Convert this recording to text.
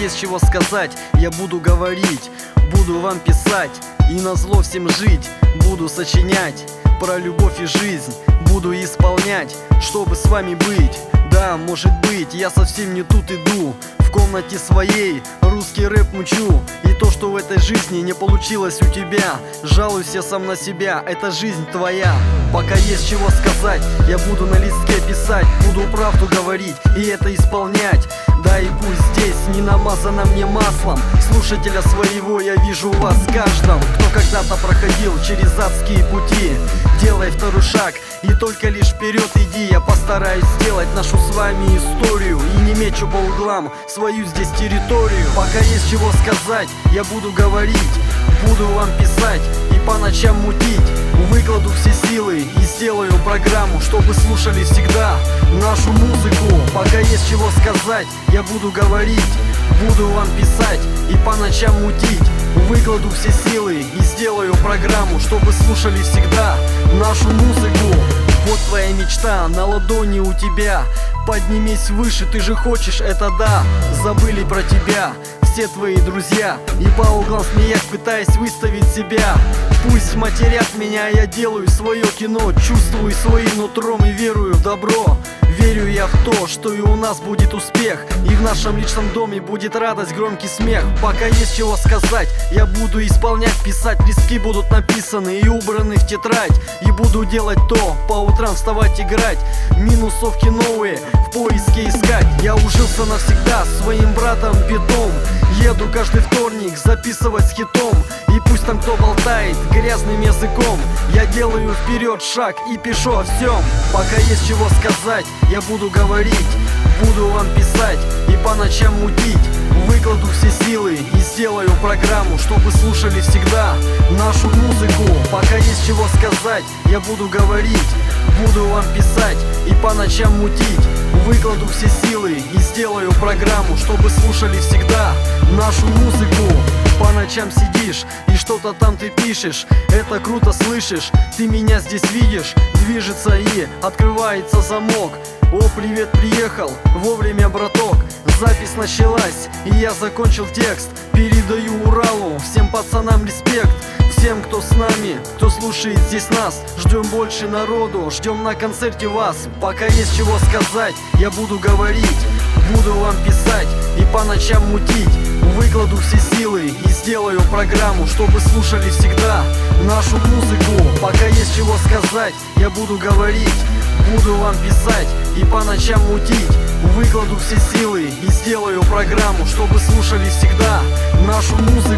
есть чего сказать, я буду говорить, буду вам писать и назло всем жить. Буду сочинять про любовь и жизнь, буду исполнять, чтобы с вами быть. Да, может быть, я совсем не тут иду, в комнате своей русский рэп мучу. И то, что в этой жизни не получилось у тебя, жалуюсь я сам на себя, это жизнь твоя. Пока есть чего сказать, я буду на листке писать, буду правду говорить и это исполнять. Да и пусть здесь не намазано мне маслом, слушателя своего я вижу в вас каждом, кто когда-то проходил через адские пути. Делай второй шаг и только лишь вперед иди. Я постараюсь сделать нашу с вами историю и не мечу по углам свою здесь территорию. Пока есть чего сказать, я буду говорить, буду вам писать и по ночам мутить. Выкладу все силы и сделаю программу, чтобы слушали всегда нашу музыку. Пока есть чего сказать, я буду говорить, буду вам писать и по ночам мутить. Выкладу все силы и сделаю программу, чтобы слушали всегда нашу музыку. Вот твоя мечта на ладони у тебя, поднимись выше, ты же хочешь, это да. Забыли про тебя все твои друзья и по углам смеясь, пытаясь выставить себя. Пусть матерят меня, я делаю свое кино, чувствую своим нутром и верую в добро. Верю я в то, что и у нас будет успех, и в нашем личном доме будет радость, громкий смех. Пока есть чего сказать, я буду исполнять, писать, листки будут написаны и убраны в тетрадь. И буду делать то, по утрам вставать, играть, минусовки новые в поиске искать. Я ужился навсегда с своим братом Бедом, еду каждый вторник записывать с хитом. И пусть там кто болтает грязным языком, я делаю вперед шаг и пишу о всем. Пока есть чего сказать, я буду говорить, буду вам писать и по ночам мутить. Выкладу все силы и сделаю программу, чтобы слушали всегда нашу музыку. Пока есть чего сказать, я буду говорить, буду вам писать и по ночам мутить. Выкладу все силы и сделаю программу, чтобы слушали всегда нашу музыку. По ночам сидишь и что-то там ты пишешь, это круто слышишь, ты меня здесь видишь. Движется и открывается замок. О, привет, приехал, вовремя, браток. Запись началась и я закончил текст. Передаю Уралу, всем пацанам респект. Всем, кто с нами, кто слушает здесь нас, ждем больше народу, ждем на концерте вас. Пока есть чего сказать, я буду говорить, буду вам писать и по ночам мутить. Выкладу все силы и сделаю программу, чтобы слушали всегда нашу музыку. Пока есть чего сказать, я буду говорить, буду вам писать и по ночам мутить. Выкладу все силы и сделаю программу, чтобы слушали всегда нашу музыку.